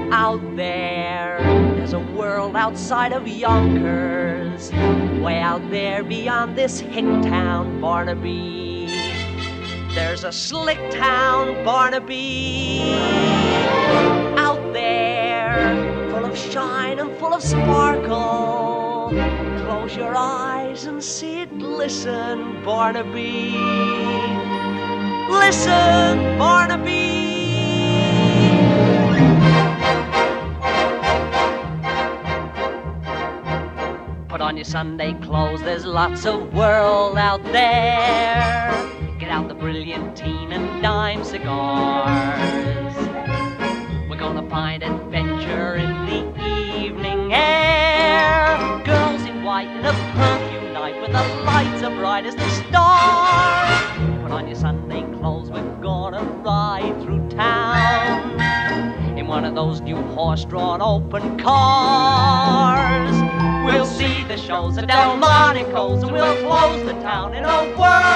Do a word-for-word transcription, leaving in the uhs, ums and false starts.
Out there, there's a world outside of Yonkers, way out there beyond this hick town, Barnaby. There's a slick town, Barnaby, out there, full of shine and full of sparkle. Close your eyes and sit, listen, Barnaby. Listen, Barnaby. Put on your Sunday clothes, there's lots of world out there. Get out the brilliantine and dime cigars. We're gonna find adventure in the evening air. Girls in white in a perfume night with the lights as bright as the stars. Put on your Sunday clothes, we're gonna ride through town in one of those new horse-drawn open cars. We'll see the shows at Delmonico's and we'll close the town in a whirl.